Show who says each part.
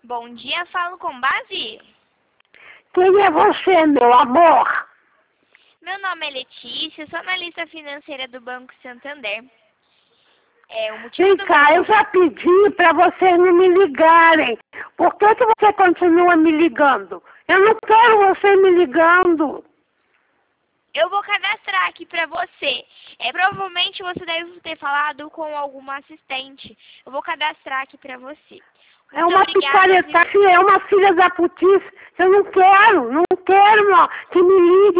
Speaker 1: Bom dia, falo com Base.
Speaker 2: Quem é você, meu amor?
Speaker 1: Meu nome é Letícia, sou analista financeira do Banco Santander. O motivo
Speaker 2: Vem
Speaker 1: do
Speaker 2: cá, eu já pedi para vocês não me ligarem. Por que você continua me ligando? Eu não quero você me ligando.
Speaker 1: Eu vou cadastrar aqui para você. Provavelmente você deve ter falado com alguma assistente. Eu vou cadastrar aqui para você.
Speaker 2: É uma picareta, é uma filha da putice. Eu não quero, que me ligue.